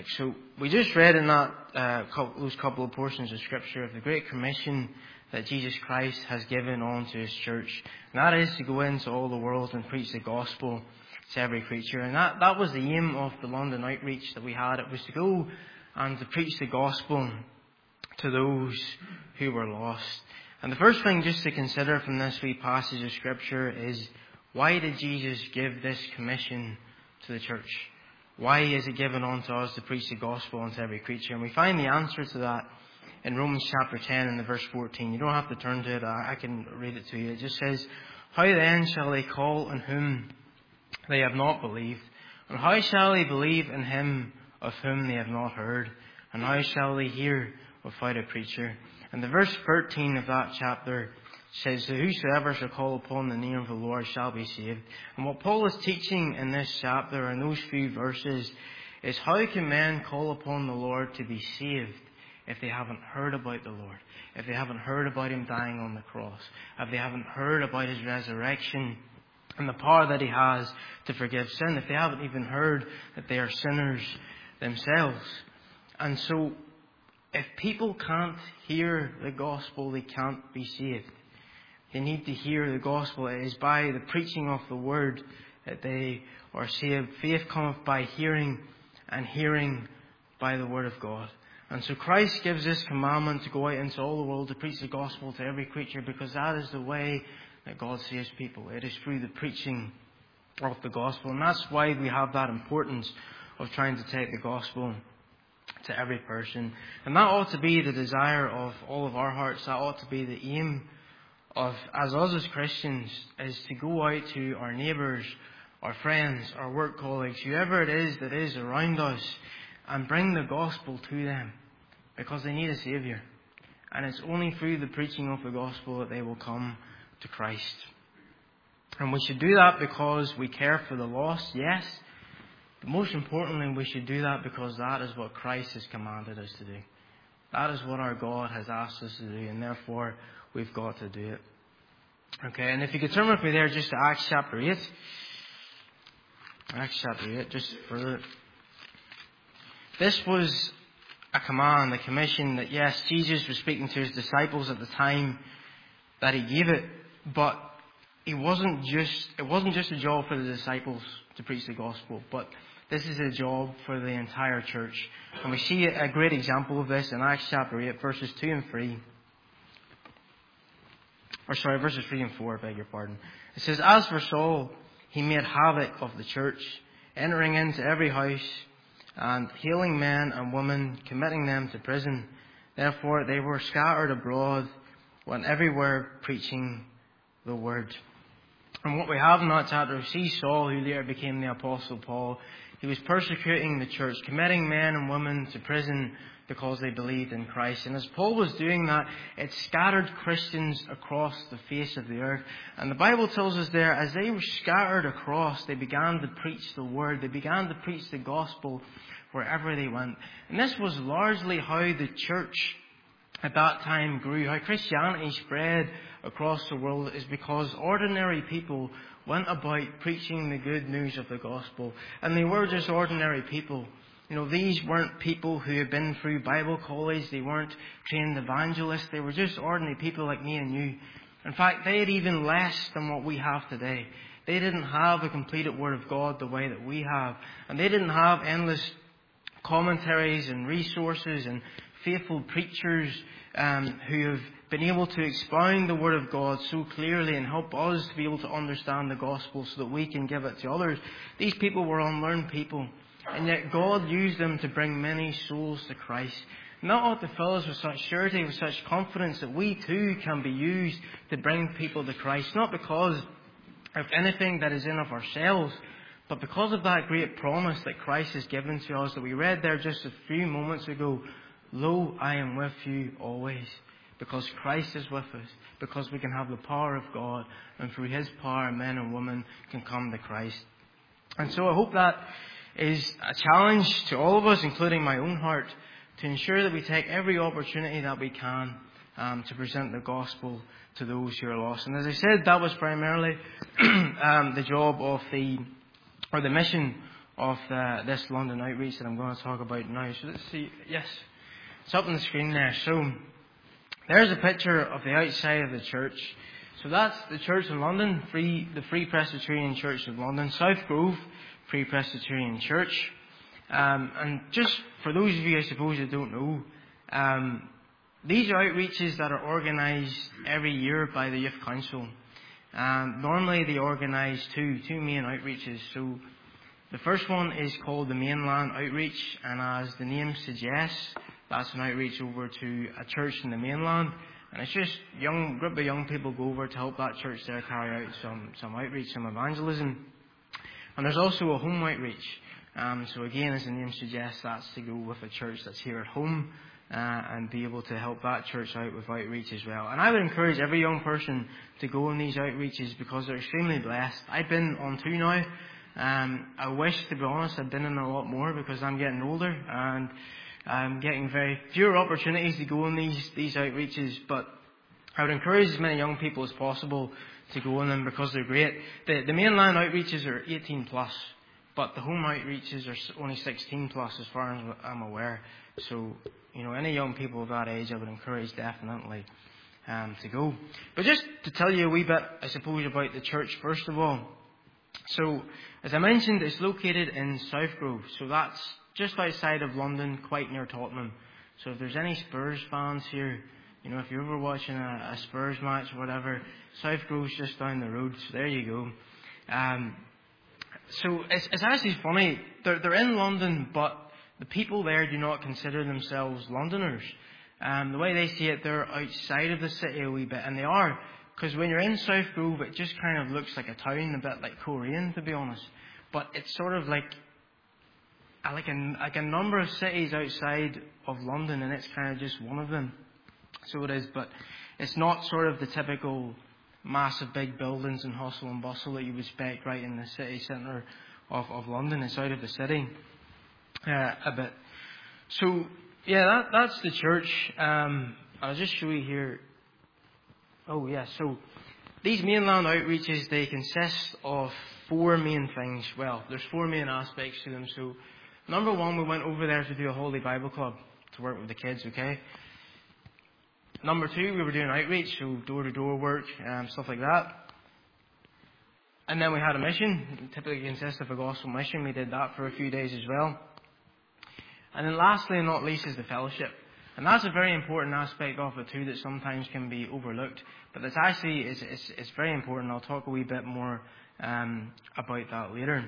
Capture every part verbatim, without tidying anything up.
like. So we just read in that uh, couple, those couple of portions of Scripture of the Great Commission that Jesus Christ has given onto His church. And that is to go into all the world and preach the gospel to every creature. And that, that was the aim of the London outreach that we had. It was to go and to preach the gospel to those who were lost. And the first thing just to consider from this wee passage of Scripture is, why did Jesus give this commission to the church? Why is it given unto us to preach the gospel unto every creature? And we find the answer to that in Romans chapter ten and the verse fourteen. You don't have to turn to it. I can read it to you. It just says, how then shall they call on whom they have not believed? And how shall they believe in him of whom they have not heard? And how shall they hear without a preacher? And the verse thirteen of that chapter says, that whosoever shall call upon the name of the Lord shall be saved. And what Paul is teaching in this chapter, in those few verses, is how can men call upon the Lord to be saved if they haven't heard about the Lord, if they haven't heard about Him dying on the cross, if they haven't heard about His resurrection and the power that He has to forgive sin, if they haven't even heard that they are sinners themselves. And so, if people can't hear the gospel, they can't be saved. They need to hear the gospel. It is by the preaching of the word that they are saved. Faith cometh by hearing, and hearing by the word of God. And so Christ gives this commandment to go out into all the world to preach the gospel to every creature, because that is the way that God saves people. It is through the preaching of the gospel. And that's why we have that importance of trying to take the gospel to every person. And that ought to be the desire of all of our hearts. That ought to be the aim of, as us as Christians, is to go out to our neighbours, our friends, our work colleagues, whoever it is that is around us, and bring the gospel to them, because they need a Saviour. And it's only through the preaching of the gospel that they will come to Christ. And we should do that because we care for the lost, yes. But most importantly, we should do that because that is what Christ has commanded us to do. That is what our God has asked us to do, and therefore we've got to do it. Okay, and if you could turn with me there just to Acts chapter eight. Acts chapter eight, just further. This was a command, a commission that, yes, Jesus was speaking to His disciples at the time that He gave it, but He wasn't just, it wasn't just a job for the disciples to preach the gospel, but this is a job for the entire church. And we see a great example of this in Acts chapter eight, verses two and three. Or sorry, verses three and four, I beg your pardon. It says, as for Saul, he made havoc of the church, entering into every house, and healing men and women, committing them to prison. Therefore they were scattered abroad, went everywhere preaching the word. And what we have in that chapter, we see Saul, who later became the Apostle Paul. He was persecuting the church, committing men and women to prison because they believed in Christ. And as Paul was doing that, it scattered Christians across the face of the earth. And the Bible tells us there, as they were scattered across, they began to preach the word. They began to preach the gospel wherever they went. And this was largely how the church at that time grew, how Christianity spread across the world, is because ordinary people went about preaching the good news of the gospel. And they were just ordinary people. You know, these weren't people who had been through Bible college. They weren't trained evangelists. They were just ordinary people like me and you. In fact, they had even less than what we have today. They didn't have a completed Word of God the way that we have. And they didn't have endless commentaries and resources and faithful preachers um, who have been able to expound the Word of God so clearly and help us to be able to understand the gospel so that we can give it to others. These people were unlearned people. And yet God used them to bring many souls to Christ. And that ought to fill us with such surety, with such confidence that we too can be used to bring people to Christ. Not because of anything that is in of ourselves, but because of that great promise that Christ has given to us that we read there just a few moments ago. Lo, I am with you always. Because Christ is with us. Because we can have the power of God. And through His power, men and women can come to Christ. And so I hope that is a challenge to all of us, including my own heart, to ensure that we take every opportunity that we can um, to present the gospel to those who are lost. And as I said, that was primarily um, the job of the, or the mission of the, this London outreach that I'm going to talk about now. So let's see. Yes, it's up on the screen there. So there's a picture of the outside of the church. So that's the church in London, Free, the Free Presbyterian Church of London, South Grove Free Presbyterian Church. Um, and just for those of you, I suppose, that don't know, um, these are outreaches that are organised every year by the Youth Council. Um, normally they organise two, two main outreaches. So the first one is called the Mainland Outreach, and as the name suggests, that's an outreach over to a church in the mainland. And it's just a young group of young people go over to help that church there carry out some, some outreach, some evangelism. And there's also a home outreach. Um, so again, as the name suggests, that's to go with a church that's here at home uh, and be able to help that church out with outreach as well. And I would encourage every young person to go on these outreaches because they're extremely blessed. I've been on two now. Um, I wish, to be honest, I'd been in a lot more because I'm getting older and I'm getting very fewer opportunities to go on these, these outreaches. But I would encourage as many young people as possible to go on them because they're great. The, the mainland outreaches are eighteen plus, but the home outreaches are only sixteen plus as far as I'm aware. So, you know, any young people of that age I would encourage definitely um, to go. But just to tell you a wee bit, I suppose, about the church first of all. So, as I mentioned, it's located in South Grove. So that's just outside of London, quite near Tottenham. So if there's any Spurs fans here, you know, if you're ever watching a, a Spurs match or whatever, South Grove's just down the road. So there you go. Um, so it's, it's actually funny. They're, they're in London, but the people there do not consider themselves Londoners. Um, the way they see it, they're outside of the city a wee bit, and they are. Because when you're in South Grove, it just kind of looks like a town, a bit like Korean, to be honest. But it's sort of like like a, like a number of cities outside of London, and it's kind of just one of them. So it is, but it's not sort of the typical massive big buildings and hustle and bustle that you would expect right in the city centre of, of London. It's out of the city uh, a bit. So, yeah, that, that's the church. Um, I'll just show you here. Oh, yeah, so these mainland outreaches, they consist of four main things. Well, there's four main aspects to them. So, number one, we went over there to do a Holy Bible Club to work with the kids, okay? Number two, we were doing outreach, so door-to-door work, um, stuff like that. And then we had a mission. It typically consists of a gospel mission. We did that for a few days as well. And then lastly and not least is the fellowship. And that's a very important aspect of it too that sometimes can be overlooked. But it's actually, it's, it's, it's very important. I'll talk a wee bit more um, about that later.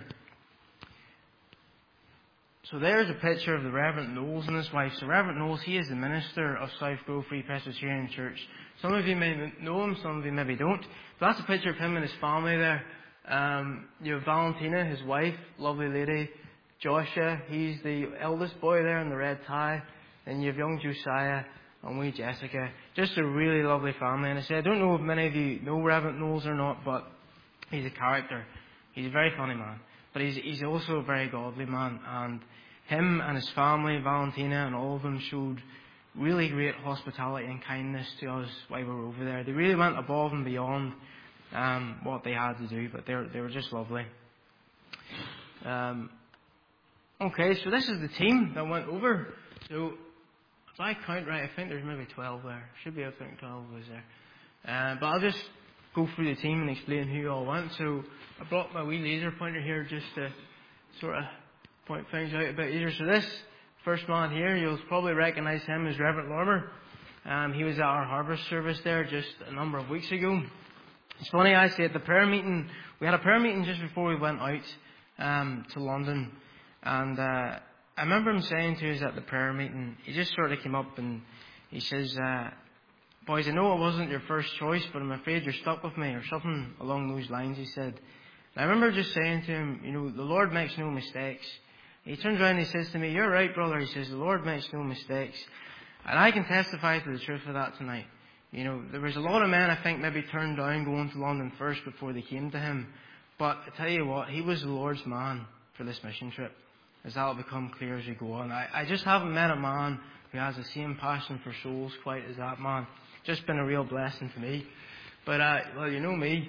So there's a picture of the Reverend Knowles and his wife. So Reverend Knowles, he is the minister of South Grove Free Presbyterian Church. Some of you may know him, some of you maybe don't. But that's a picture of him and his family there. Um, you have Valentina, his wife, lovely lady. Joshua, he's the eldest boy there in the red tie. Then you have young Josiah and wee Jessica. Just a really lovely family. And I say, I don't know if many of you know Reverend Knowles or not, but he's a character. He's a very funny man. But he's, he's also a very godly man. And him and his family, Valentina and all of them, showed really great hospitality and kindness to us while we were over there. They really went above and beyond um, what they had to do, but they were, they were just lovely. Um, okay, so this is the team that went over. So if I count right, I think there's maybe twelve there. Should be, I think twelve was there. Uh, but I'll just go through the team and explain who all went. So I brought my wee laser pointer here just to sort of point things out a bit easier. So this first man here, you'll probably recognise him as Reverend Lorimer. Um, he was at our harvest service there just a number of weeks ago. It's funny, actually, at the prayer meeting, we had a prayer meeting just before we went out um, to London. And uh, I remember him saying to us at the prayer meeting, he just sort of came up and he says, uh, boys, I know it wasn't your first choice, but I'm afraid you're stuck with me, or something along those lines, he said. And I remember just saying to him, you know, the Lord makes no mistakes. He turns around and he says to me, you're right, brother. He says, the Lord makes no mistakes. And I can testify to the truth of that tonight. You know, there was a lot of men, I think, maybe turned down going to London first before they came to him. But I tell you what, he was the Lord's man for this mission trip, as that will become clear as we go on. I, I just haven't met a man who has the same passion for souls quite as that man. Just been a real blessing to me. But, uh, well, you know me.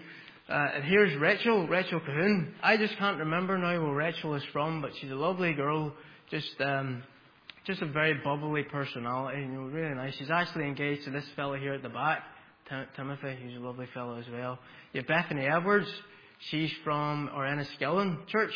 Uh, and here's Rachel, Rachel Cahoon. I just can't remember now where Rachel is from, but she's a lovely girl. Just, um, just a very bubbly personality. You know, really nice. She's actually engaged to this fellow here at the back, Tim- Timothy. He's a lovely fellow as well. You have Bethany Edwards. She's from our Enniskillen church.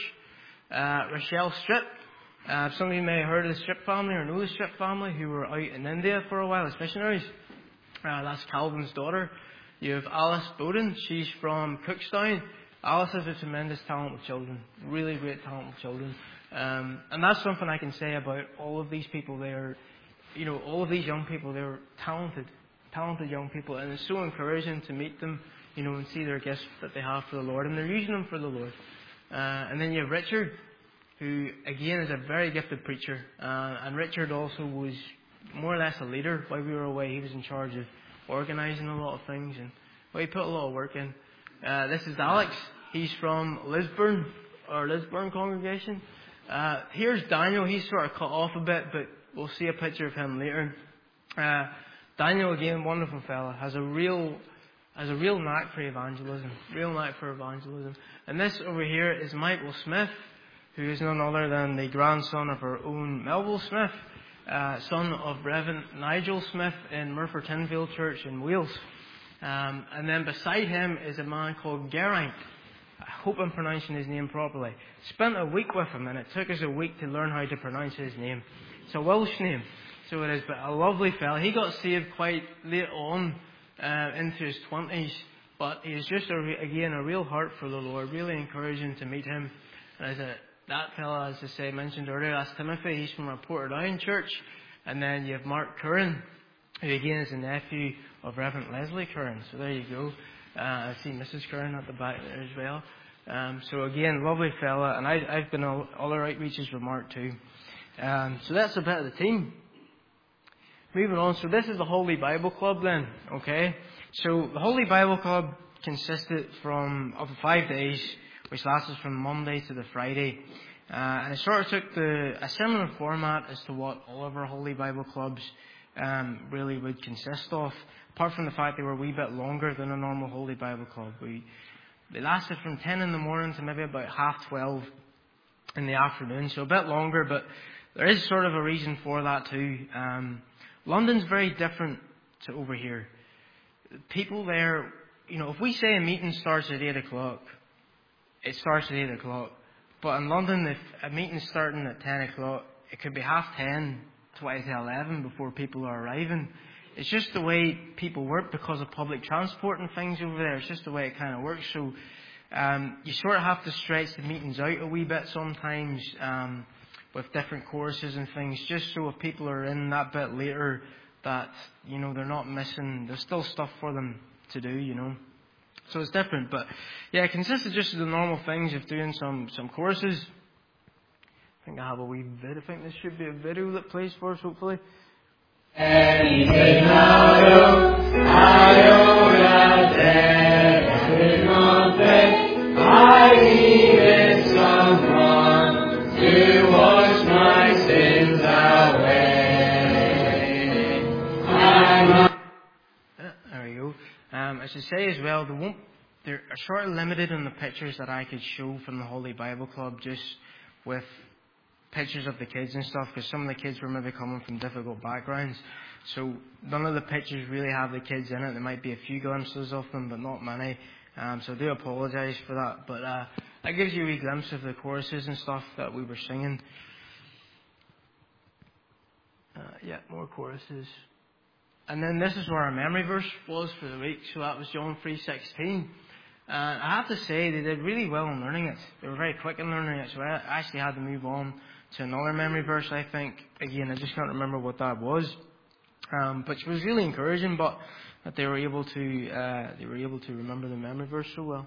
Uh, Rochelle Strip. Uh, some of you may have heard of the Strip family or know the Strip family who were out in India for a while as missionaries. Uh, that's Calvin's daughter. You have Alice Bowden. She's from Cookstown. Alice has a tremendous talent with children. Really great talent with children. Um, and that's something I can say about all of these people. They're, you know, all of these young people, they're talented, talented young people. And it's so encouraging to meet them, you know, and see their gifts that they have for the Lord. And they're using them for the Lord. Uh, and then you have Richard, who, again, is a very gifted preacher. Uh, and Richard also was more or less a leader while we were away. He was in charge of organising a lot of things. And well, he put a lot of work in. Uh, this is Alex. He's from Lisburn, or Lisburn congregation. Uh, here's Daniel. He's sort of cut off a bit, but we'll see a picture of him later. Uh, Daniel, again, wonderful fella, has a real, has a real knack for evangelism. Real knack for evangelism. And this over here is Michael Smith, who is none other than the grandson of our own Melville Smith, uh, son of Reverend Nigel Smith in Merthyr Tynfield Church in Wales. Um, and then beside him is a man called Geraint. I hope I'm pronouncing his name properly. Spent a week with him, and it took us a week to learn how to pronounce his name. It's a Welsh name, so it is, but a lovely fella. He got saved quite late on uh, into his twenties, but he has just, a, again, a real heart for the Lord. Really encouraging to meet him. And as a, that fella, as I say, mentioned earlier, that's Timothy. He's from our Portadown church. And then you have Mark Curran, who again is a nephew of Reverend Leslie Curran. So there you go. Uh, I see Missus Curran at the back there as well. Um, so again, lovely fella. And I, I've been all other outreaches with Mark too. Um, so that's a bit of the team. Moving on. So this is the Holy Bible Club then. Okay. So the Holy Bible Club consisted from of five days, which lasted from Monday to the Friday. Uh, and it sort of took the, a similar format as to what all of our Holy Bible Clubs um, really would consist of. Apart from the fact they were a wee bit longer than a normal Holy Bible Club. We, they lasted from ten in the morning to maybe about half twelve in the afternoon. So a bit longer, but there is sort of a reason for that too. Um, London's very different to over here. People there, you know, if we say a meeting starts at eight o'clock, it starts at eight o'clock. But in London, if a meeting's starting at ten o'clock, it could be half ten, twenty to eleven before people are arriving. It's just the way people work because of public transport and things over there. It's just the way it kind of works. So um, you sort of have to stretch the meetings out a wee bit sometimes um, with different courses and things, just so if people are in that bit later, that, you know, they're not missing. There's still stuff for them to do, you know. So it's different. But yeah, it consists of just the normal things of doing some, some courses. I think I have a wee bit. I think this should be a video that plays for us, hopefully. Anything I do, I owe that everything on faith. I needed someone to wash my sins away. I'm not... There we go. Um, as I say as well, they won't, they're sort of limited in the pictures that I could show from the Holy Bible Club, just with pictures of the kids and stuff, because some of the kids were maybe coming from difficult backgrounds. So none of the pictures really have the kids in it. There might be a few glimpses of them, but not many. Um, so I do apologise for that. But uh, that gives you a wee glimpse of the choruses and stuff that we were singing. Uh, yeah, more choruses. And then this is where our memory verse was for the week. So that was John three sixteen. Uh, I have to say they did really well in learning it. They were very quick in learning it. So I actually had to move on to another memory verse, I think. Again, I just can't remember what that was. Um, but it was really encouraging, but that they were able to uh, they were able to remember the memory verse so well.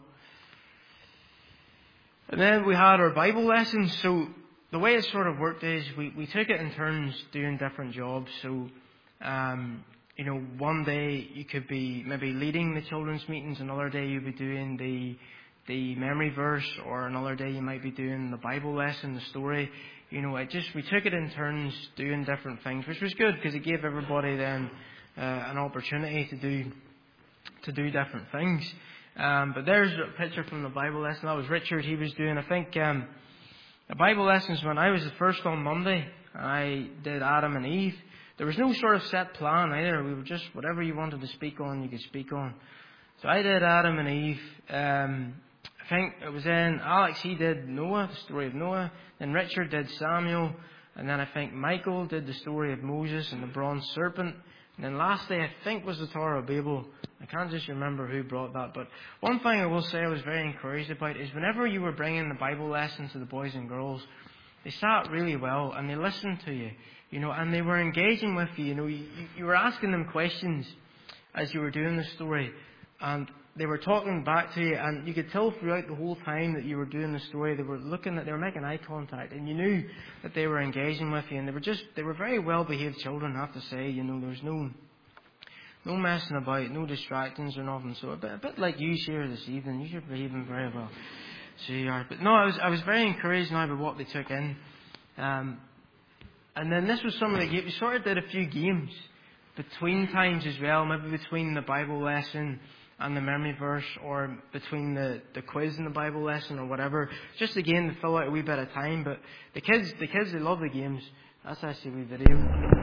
And then we had our Bible lessons. So the way it sort of worked is we, we took it in turns doing different jobs. So um, you know, one day you could be maybe leading the children's meetings, another day you'd be doing the the memory verse, or another day you might be doing the Bible lesson, the story. You know, it just, we took it in turns doing different things, which was good because it gave everybody then uh, an opportunity to do to do different things. Um, but there's a picture from the Bible lesson. That was Richard. He was doing, I think, um, the Bible lessons when I was the first on Monday. I did Adam and Eve. There was no sort of set plan either. We were just, whatever you wanted to speak on, you could speak on. So I did Adam and Eve. Um, I think it was then Alex, he did Noah, the story of Noah. Then Richard did Samuel. And then I think Michael did the story of Moses and the bronze serpent. And then lastly, I think was the Tower of Babel. I can't just remember who brought that. But one thing I will say I was very encouraged about is whenever you were bringing the Bible lesson to the boys and girls, they sat really well and they listened to you, you know, and they were engaging with you. You know, you, you were asking them questions as you were doing the story, and they were talking back to you, and you could tell throughout the whole time that you were doing the story, they were looking at, they were making eye contact, and you knew that they were engaging with you, and they were just, they were very well-behaved children, I have to say. You know, there was no, no messing about, no distractions or nothing. So a bit, a bit like you here this evening, you should behaving very well. So you are. But no, I was, I was very encouraged now by what they took in. Um, and then this was some of the games. We sort of did a few games between times as well, maybe between the Bible lesson and the memory verse, or between the, the quiz and the Bible lesson, or whatever, just again to fill out a wee bit of time. But the kids, the kids, they love the games. That's actually a wee video.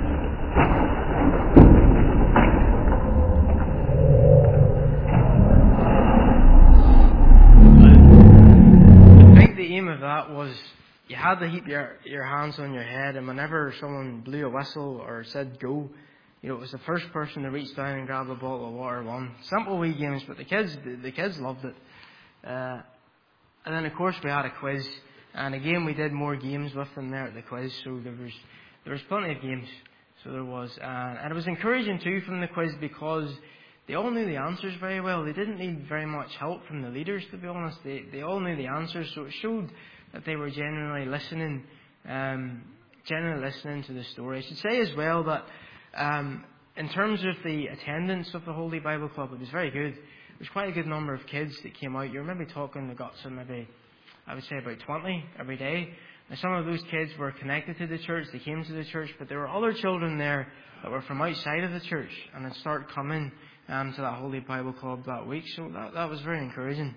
I think the aim of that was you had to keep your your hands on your head, and whenever someone blew a whistle or said go, you know, it was the first person to reach down and grab a bottle of water won. Simple wee games, but the kids, the, the kids loved it. Uh, and then of course we had a quiz, and again we did more games with them there at the quiz. So there was there was plenty of games. So there was, uh, and it was encouraging too from the quiz because they all knew the answers very well. They didn't need very much help from the leaders, to be honest. They they all knew the answers, so it showed that they were genuinely listening, um, genuinely listening to the story. I should say as well that. Um, in terms of the attendance of the Holy Bible Club, it was very good. There was quite a good number of kids that came out. You were maybe talking, they got some maybe, I would say about twenty every day. Now some of those kids were connected to the church, they came to the church, but there were other children there that were from outside of the church and had started coming um, to that Holy Bible Club that week. So that, that was very encouraging.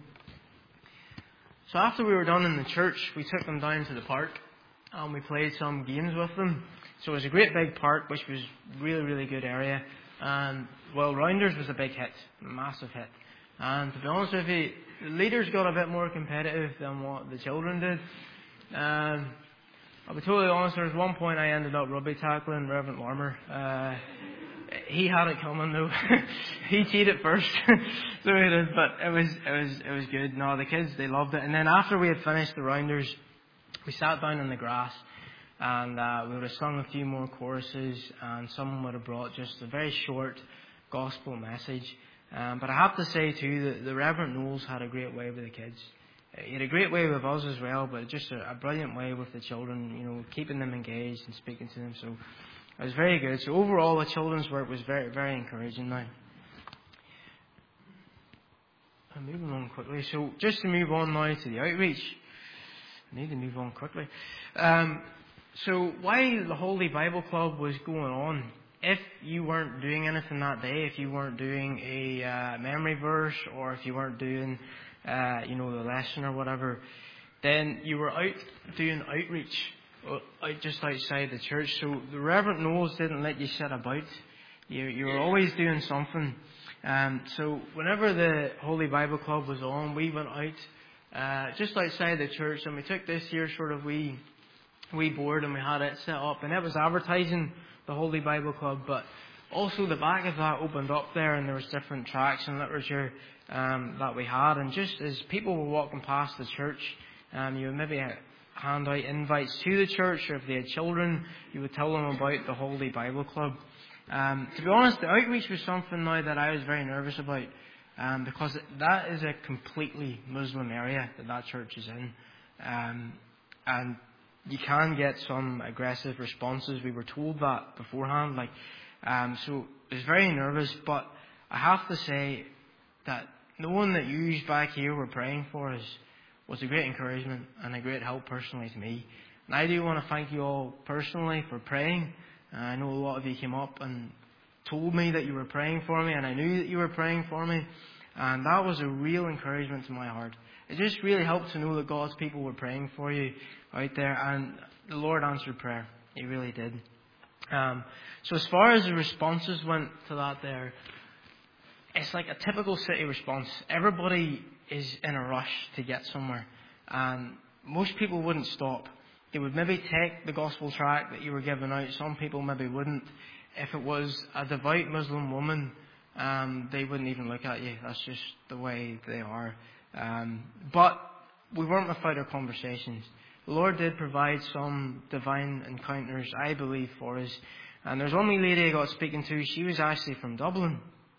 So after we were done in the church, we took them down to the park and we played some games with them. So it was a great big park, which was really, really good area. And, well, Rounders was a big hit, a massive hit. And to be honest with you, the leaders got a bit more competitive than what the children did. Um, I'll be totally honest, there was one point I ended up rugby tackling Reverend Larmer. Uh, he had it coming though. He cheated first. So he did, but it was, it was, it was good. No, the kids, they loved it. And then after we had finished the Rounders, we sat down in the grass. And uh, we would have sung a few more choruses, and someone would have brought just a very short gospel message. Um, but I have to say too that the Reverend Knowles had a great way with the kids. He had a great way with us as well, but just a, a brilliant way with the children, you know, keeping them engaged and speaking to them. So it was very good. So overall, the children's work was very, very encouraging now. I'm moving on quickly. So just to move on now to the outreach. I need to move on quickly. Um, So while the Holy Bible Club was going on, if you weren't doing anything that day, if you weren't doing a uh, memory verse, or if you weren't doing, uh, you know, the lesson or whatever, then you were out doing outreach, out just outside the church. So the Reverend Knowles didn't let you sit about. You, you were always doing something. Um, so whenever the Holy Bible Club was on, we went out uh, just outside the church, and we took this year sort of wee... wee board, and we had it set up, and it was advertising the Holy Bible Club, but also the back of that opened up there, and there was different tracts and literature um, that we had. And just as people were walking past the church, um, you would maybe hand out invites to the church, or if they had children, you would tell them about the Holy Bible Club. Um, to be honest, the outreach was something now that I was very nervous about, um, because that is a completely Muslim area that that church is in, um, and you can get some aggressive responses. We were told that beforehand. Like, um, so I was very nervous, but I have to say that knowing that you back here were praying for us was a great encouragement and a great help personally to me. And I do want to thank you all personally for praying. Uh, I know a lot of you came up and told me that you were praying for me, and I knew that you were praying for me. And that was a real encouragement to my heart. It just really helped to know that God's people were praying for you out there, and the Lord answered prayer. He really did. Um, so as far as the responses went to that there, it's like a typical city response. Everybody is in a rush to get somewhere, and most people wouldn't stop. They would maybe take the gospel tract that you were giving out. Some people maybe wouldn't. If it was a devout Muslim woman, um, they wouldn't even look at you. That's just the way they are. Um, but we weren't without our conversations. The Lord did provide some divine encounters, I believe, for us. And there's one wee lady I got speaking to. She was actually from Dublin.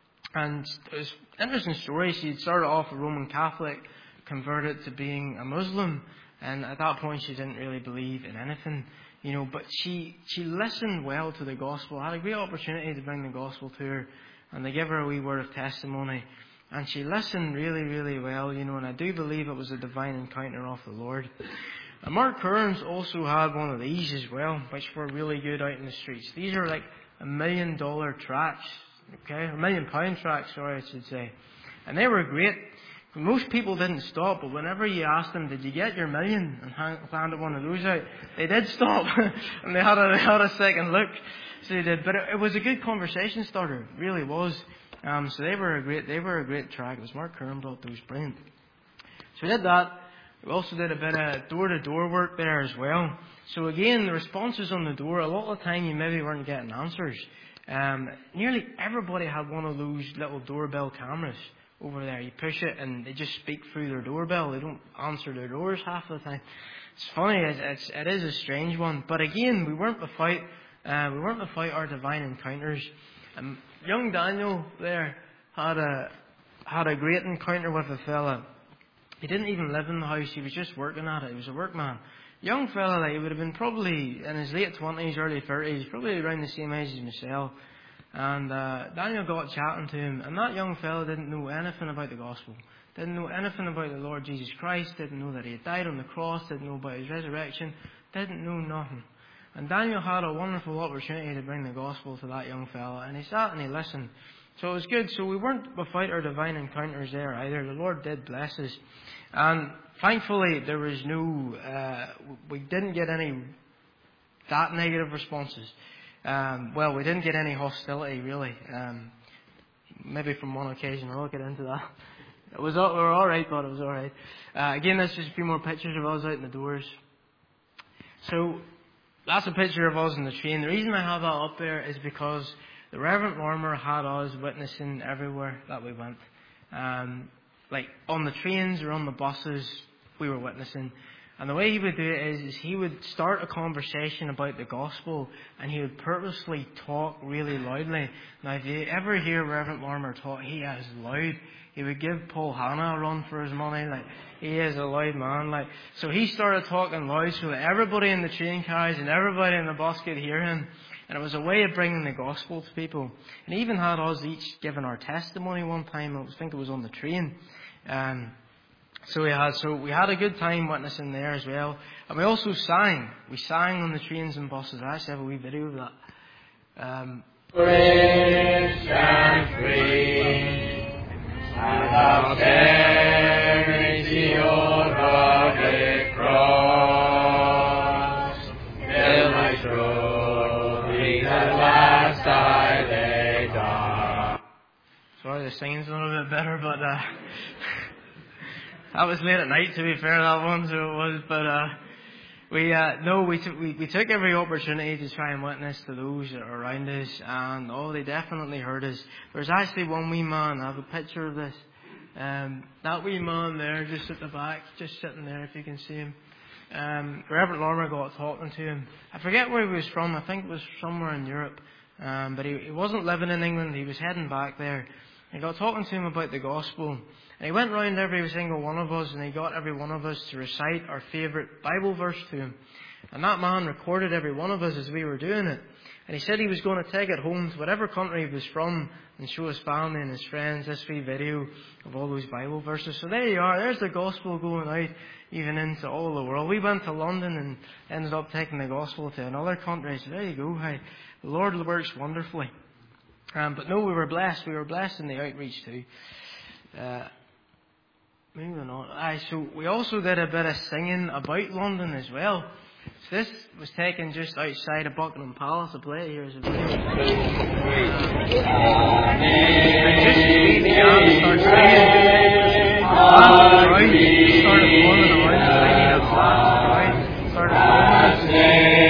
And it was an interesting story. She had started off a Roman Catholic, converted to being a Muslim. And at that point, she didn't really believe in anything, you know. But she she listened well to the gospel. I had a great opportunity to bring the gospel to her, and they gave her a wee word of testimony. And she listened really, really well, you know. And I do believe it was a divine encounter of the Lord. And Mark Kearns also had one of these as well, which were really good out in the streets. These are like a million dollar tracts, okay, a million pound tracts, sorry, I should say. And they were great. Most people didn't stop, but whenever you asked them, did you get your million, and handed one of those out, they did stop. And they had a, they had a second look. So they did. But it, it was a good conversation starter. It really was. Um, so they were a great, they were a great track. It was Mark Curran brought those, brilliant. So we did that. We also did a bit of door-to-door work there as well. So again, the responses on the door, a lot of the time you maybe weren't getting answers. Um, nearly everybody had one of those little doorbell cameras over there. You push it and they just speak through their doorbell. They don't answer their doors half the time. It's funny. It's, it's, it is a strange one. But again, we weren't without, uh, we weren't without our divine encounters. Um, young Daniel there had a, had a great encounter with a fella. He didn't even live in the house. He was just working at it. He was a workman. Young fella, like, he would have been probably in his late twenties, early thirties, probably around the same age as myself. And uh, Daniel got chatting to him, and that young fella didn't know anything about the gospel. Didn't know anything about the Lord Jesus Christ. Didn't know that he had died on the cross. Didn't know about his resurrection. Didn't know nothing. And Daniel had a wonderful opportunity to bring the gospel to that young fella, and he sat and he listened. So it was good. So we weren't without our divine encounters there either. The Lord did bless us. And thankfully, there was no, uh, we didn't get any that negative responses. Um, well, we didn't get any hostility, really. Um, maybe from one occasion. I'll get into that. It was all, we were all right, but it was all right. Uh, again, there's just a few more pictures of us out in the doors. So that's a picture of us in the train. The reason I have that up there is because the Reverend Lorimer had us witnessing everywhere that we went. Um, like on the trains or on the buses, we were witnessing. And the way he would do it is, is he would start a conversation about the gospel, and he would purposely talk really loudly. Now, if you ever hear Reverend Lorimer talk, he is loud. He would give Paul Hannah a run for his money. Like, he is a loud man. Like, so he started talking loud so that everybody in the train carriage and everybody in the bus could hear him. And it was a way of bringing the gospel to people. And he even had us each giving our testimony one time. I think it was on the train. Um, So we had so we had a good time witnessing there as well, and we also sang. We sang on the trains and buses. I actually have a wee video of that. Um, Rich and free, and of charity over the cross, till my trophies at last I lay down. Sorry, the singing's a little bit better, but. Uh, That was late at night, to be fair, that one, so it was. But uh, we uh, no, we took we, we took every opportunity to try and witness to those that are around us, and oh, they definitely heard us. There's actually one wee man. I have a picture of this. Um, that wee man there, just at the back, just sitting there, if you can see him. Um, Reverend Lorimer got talking to him. I forget where he was from. I think it was somewhere in Europe. Um, but he, he wasn't living in England. He was heading back there. He got talking to him about the gospel. And he went round every single one of us, and he got every one of us to recite our favourite Bible verse to him. And that man recorded every one of us as we were doing it. And he said he was going to take it home to whatever country he was from and show his family and his friends this wee video of all those Bible verses. So there you are. There's the gospel going out even into all the world. We went to London and ended up taking the gospel to another country. So there you go. Hey, the Lord works wonderfully. Um, but no, we were blessed. We were blessed in the outreach too. Uh, moving on. Aye, so we also did a bit of singing about London as well. So this was taken just outside of Buckingham Palace. I'll play it here as a video. And just as we began to start singing, the crowd started forming around us. I need a fast crowd started forming us.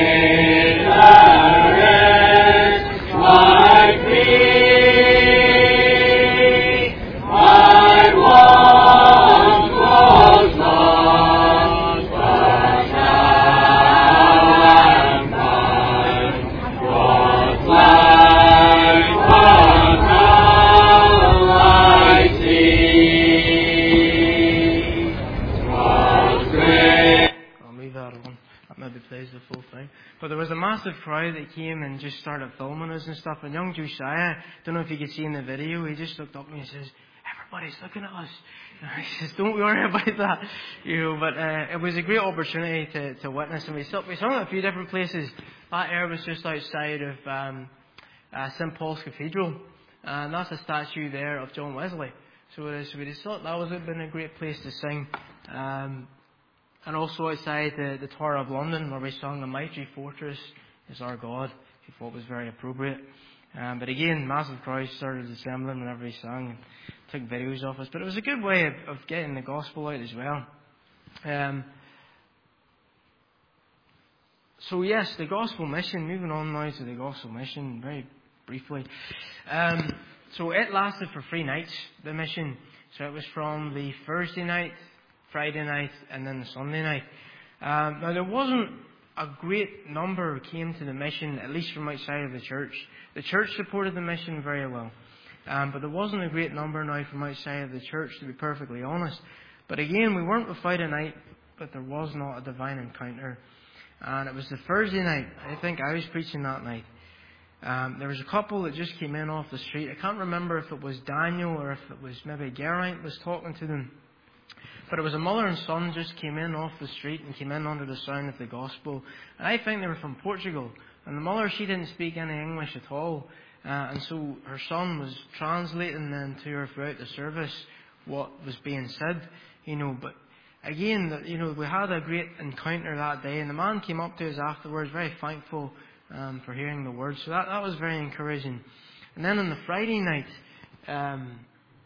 But there was a massive crowd that came and just started filming us and stuff. And young Josiah, don't know if you could see in the video, he just looked up at me and says, "Everybody's looking at us." And I says, "Don't worry about that." You know, but uh, it was a great opportunity to, to witness. And we saw, we saw it a few different places. That area was just outside of um, uh, Saint Paul's Cathedral. And that's a statue there of John Wesley. So, it is, so we just thought that would have been a great place to sing. Um, And also outside the, the Tower of London, where we sung "The Mighty Fortress is Our God," we thought was very appropriate. Um, but again, massive crowds started assembling whenever we sang and took videos of us. But it was a good way of, of getting the gospel out as well. Um, so yes, the gospel mission. Moving on now to the gospel mission, very briefly. Um, so it lasted for three nights, the mission. So it was from the Thursday night, Friday night, and then the Sunday night. Um, now there wasn't a great number who came to the mission, at least from outside of the church. The church supported the mission very well, um, but there wasn't a great number now from outside of the church, to be perfectly honest. But again, we weren't without a night, but there was not a divine encounter. And it was the Thursday night. I think I was preaching that night. Um, there was a couple that just came in off the street. I can't remember if it was Daniel or if it was maybe Geraint was talking to them. But it was a mother and son just came in off the street and came in under the sound of the gospel. And I think they were from Portugal. And the mother, she didn't speak any English at all. Uh, and so her son was translating then to her throughout the service what was being said. You know, but again, you know, we had a great encounter that day. And the man came up to us afterwards, very thankful um, for hearing the word. So that, that was very encouraging. And then on the Friday night, um,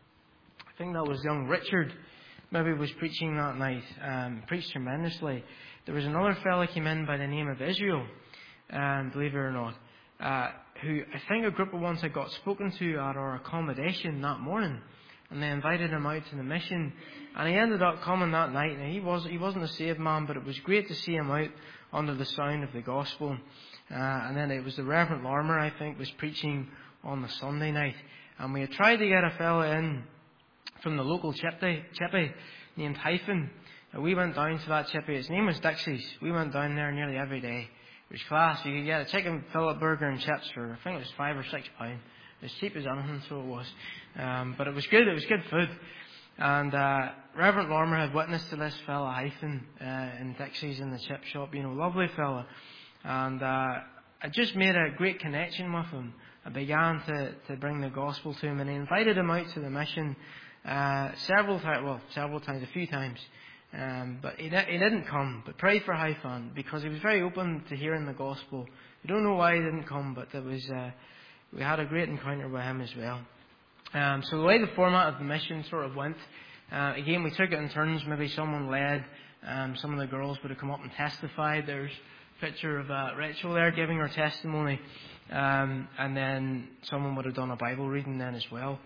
I think that was young Richard. Maybe was preaching that night, um, preached tremendously. There was another fella came in by the name of Israel, um, believe it or not, uh, who I think a group of ones had got spoken to at our accommodation that morning, and they invited him out to the mission, and he ended up coming that night. And he was he wasn't a saved man, but it was great to see him out under the sound of the gospel. Uh, and then it was the Reverend Larmer, I think, was preaching on the Sunday night, and we had tried to get a fella in from the local chippy, chippy named Hyphen. Uh, we went down to that chippy. His name was Dixie's. We went down there nearly every day. It was class. You could get a chicken fillet burger and chips for, I think it was five or six pounds. As cheap as anything, so it was. Um, but it was good. It was good food. And uh, Reverend Larmer had witnessed to this fella Hyphen uh, in Dixie's in the chip shop. You know, lovely fella. And uh, I just made a great connection with him. I began to, to bring the gospel to him, and I invited him out to the mission. Uh, several times, well, several times, a few times, um, but he, he didn't come. But pray for Hyphen, because he was very open to hearing the gospel. We don't know why he didn't come, but there was uh, we had a great encounter with him as well. Um, so the way the format of the mission sort of went, uh, again we took it in turns. Maybe someone led. Um, some of the girls would have come up and testified. There's a picture of uh, Rachel there giving her testimony, um, and then someone would have done a Bible reading then as well.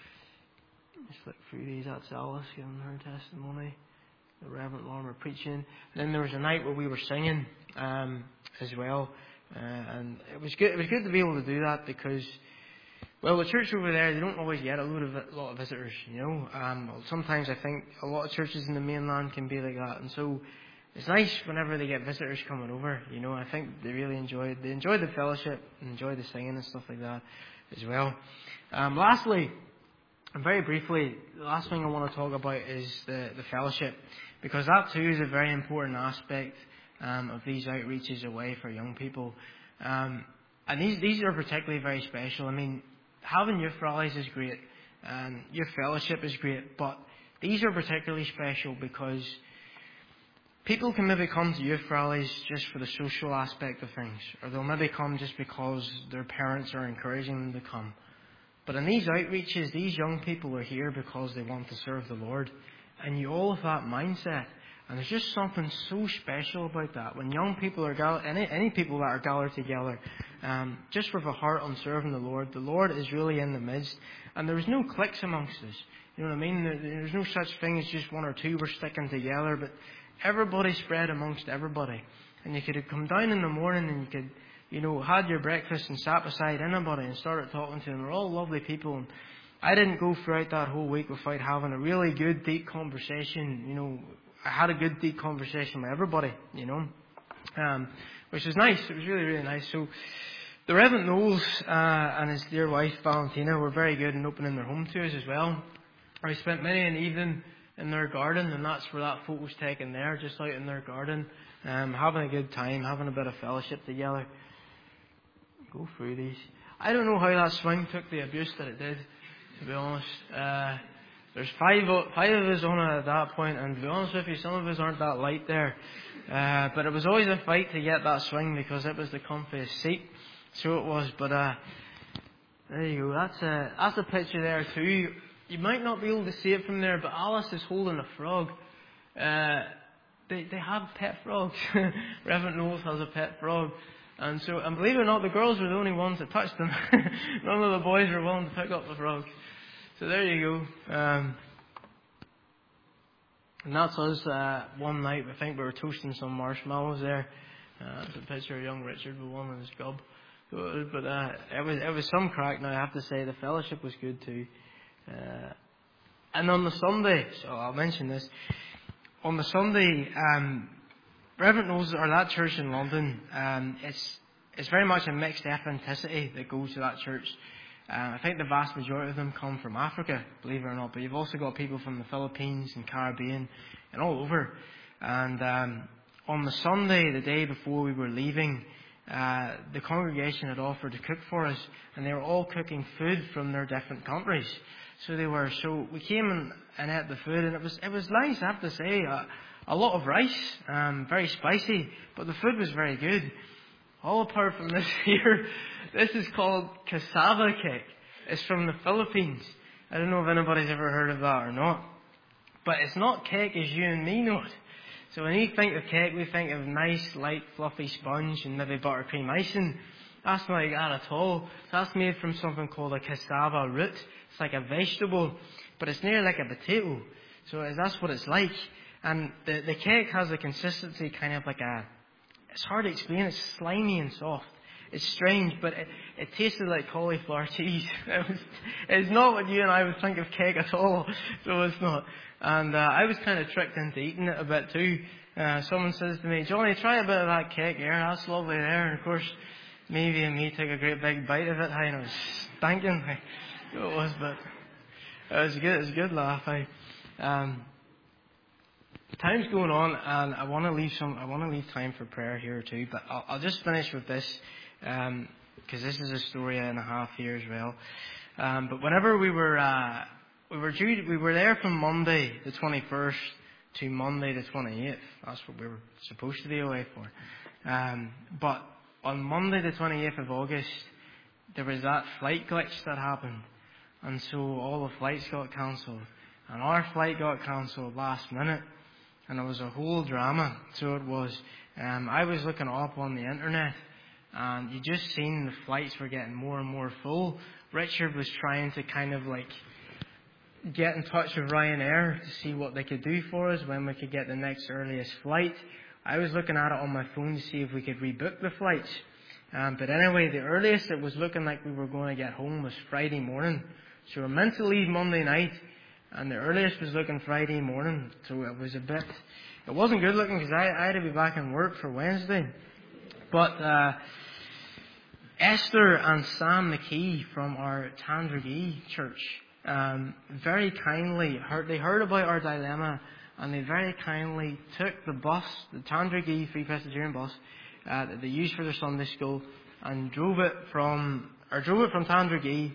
Just look through these. That's Alice giving her testimony. The Reverend Larmer preaching. Then there was a night where we were singing um, as well, uh, and it was good. It was good to be able to do that, because, well, the church over there, they don't always get a lot of a lot of visitors. You know, um, sometimes I think a lot of churches in the mainland can be like that, and so it's nice whenever they get visitors coming over. You know, I think they really enjoyed. They enjoyed the fellowship, and enjoyed the singing and stuff like that as well. Um, lastly. And very briefly, the last thing I want to talk about is the, the fellowship, because that too is a very important aspect um, of these outreaches away for young people. Um, and these these are particularly very special. I mean, having youth rallies is great, and your fellowship is great, but these are particularly special because people can maybe come to youth rallies just for the social aspect of things, or they'll maybe come just because their parents are encouraging them to come. But in these outreaches, these young people are here because they want to serve the Lord. And you all have that mindset. And there's just something so special about that. When young people are, gal- any, any people that are gathered together, um, just with a heart on serving the Lord, the Lord is really in the midst. And there's no cliques amongst us. You know what I mean? There, there's no such thing as just one or two were sticking together, but everybody spread amongst everybody. And you could have come down in the morning and you could, you know, had your breakfast and sat beside anybody and started talking to them. They're all lovely people. And I didn't go throughout that whole week without having a really good, deep conversation. You know, I had a good, deep conversation with everybody, you know, um, which was nice. It was really, really nice. So the Reverend Knowles uh, and his dear wife, Valentina, were very good in opening their home to us as well. I spent many an evening in their garden, and that's where that photo was taken there, just out in their garden, um, having a good time, having a bit of fellowship together. Go through these. I don't know how that swing took the abuse that it did, to be honest. Uh, there's five, five of us on it at that point, and to be honest with you, some of us aren't that light there. Uh, but it was always a fight to get that swing because it was the comfiest seat. So it was, but uh, there you go. That's a, that's a picture there too. You might not be able to see it from there, but Alice is holding a frog. Uh, they they have pet frogs. Reverend Knowles has a pet frog. And so, and believe it or not, the girls were the only ones that touched them. None of the boys were willing to pick up the frog. So there you go. Um, and that's us uh, one night. I think we were toasting some marshmallows there. Uh, there's a picture of young Richard with one in his gob. But uh, it was it was some crack. Now I have to say the fellowship was good too. Uh, and on the Sunday, so I'll mention this. On the Sunday, um, Reverend Knowles, or that church in London, um, it's it's very much a mixed ethnicity that goes to that church. Uh, I think the vast majority of them come from Africa, believe it or not. But you've also got people from the Philippines and Caribbean and all over. And um, on the Sunday, the day before we were leaving, uh, the congregation had offered to cook for us, and they were all cooking food from their different countries. So they were. So we came and, and ate the food, and it was it was nice, I have to say. Uh, a lot of rice, um, very spicy, but the food was very good. All apart from this here, this is called cassava cake. It's from the Philippines. I don't know if anybody's ever heard of that or not, but it's not cake as you and me know it. So when we think of cake, we think of nice, light, fluffy sponge and maybe buttercream icing. That's not like that at all. So that's made from something called a cassava root. It's like a vegetable, but it's nearly like a potato. So that's what it's like. And the, the cake has a consistency kind of like a, it's hard to explain, it's slimy and soft. It's strange, but it, it tasted like cauliflower cheese. It was, it's not what you and I would think of cake at all. So it's not. And uh, I was kind of tricked into eating it a bit too. Uh, someone says to me, Johnny, try a bit of that cake here. That's lovely there. And of course, maybe and me took a great big bite of it. I know, it was stinking. It was, but it was good. It was a good laugh. I, um, time's going on, and I want to leave some. I want to leave time for prayer here too. But I'll, I'll just finish with this, because um, this is a story and a half here as well. Um, but whenever we were uh, we were due, we were there from Monday the twenty-first to Monday the twenty-eighth. That's what we were supposed to be away for. Um, but on Monday the twenty-eighth of August, there was that flight glitch that happened, and so all the flights got cancelled, and our flight got cancelled last minute. And it was a whole drama. So it was. Um, I was looking up on the internet, and you just seen the flights were getting more and more full. Richard was trying to kind of like get in touch with Ryanair to see what they could do for us, when we could get the next earliest flight. I was looking at it on my phone to see if we could rebook the flights. Um, but anyway, the earliest it was looking like we were going to get home was Friday morning. So we were meant to leave Monday night, and the earliest was looking Friday morning. So it was a bit, it wasn't good looking because I, I had to be back in work for Wednesday. But uh, Esther and Sam McKee from our Tandragee church um, very kindly heard, they heard about our dilemma, and they very kindly took the bus, the Tandragee Free Presbyterian bus uh, that they used for their Sunday school, and drove it from, or drove it from Tandragee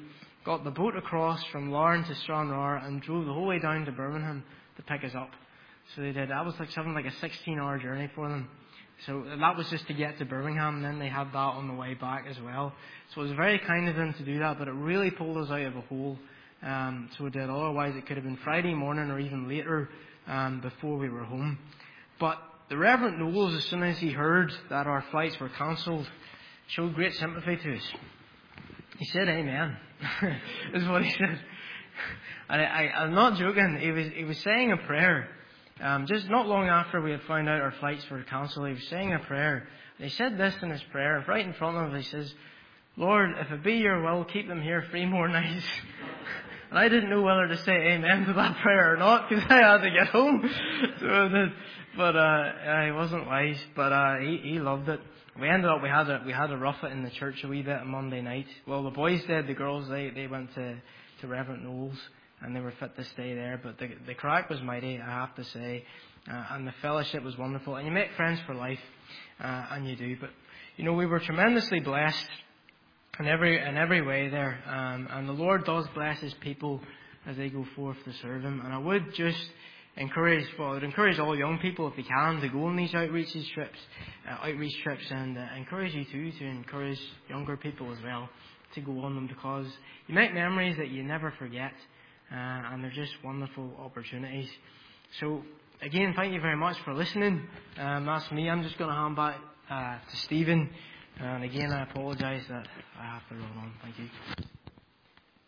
got the boat across from Larne to Stranraer and drove the whole way down to Birmingham to pick us up. So they did. That was like something like a sixteen hour journey for them. So that was just to get to Birmingham, and then they had that on the way back as well. So it was very kind of them to do that, but it really pulled us out of a hole. Um, so it did. Otherwise, it could have been Friday morning or even later um, before we were home. But the Reverend Knowles, as soon as he heard that our flights were cancelled, showed great sympathy to us. He said, "Amen," is what he said. And I, I, I'm not joking. He was he was saying a prayer. Um, just not long after we had found out our flights were cancelled, he was saying a prayer. And he said this in his prayer, right in front of us. He says, "Lord, if it be your will, keep them here three more nights." And I didn't know whether to say amen to that prayer or not, because I had to get home. So I did. But uh, I wasn't wise. But uh, he, he loved it. We ended up, we had a, we had to rough it in the church a wee bit on Monday night. Well, the boys did. The girls, they, they went to, to Reverend Knowles, and they were fit to stay there. But the, the crack was mighty, I have to say. Uh, and the fellowship was wonderful. And you make friends for life, uh, and you do. But, you know, we were tremendously blessed in every in every way there. Um, and the Lord does bless His people as they go forth to serve Him. And I would just encourage, well, I would encourage all young people, if they can, to go on these outreach trips, uh, outreach trips, and uh, encourage you too to encourage younger people as well to go on them, because you make memories that you never forget, uh, and they're just wonderful opportunities. So again, thank you very much for listening. Um, that's me. I'm just going to hand back uh, to Stephen, and again, I apologise that I have to run on. Thank you.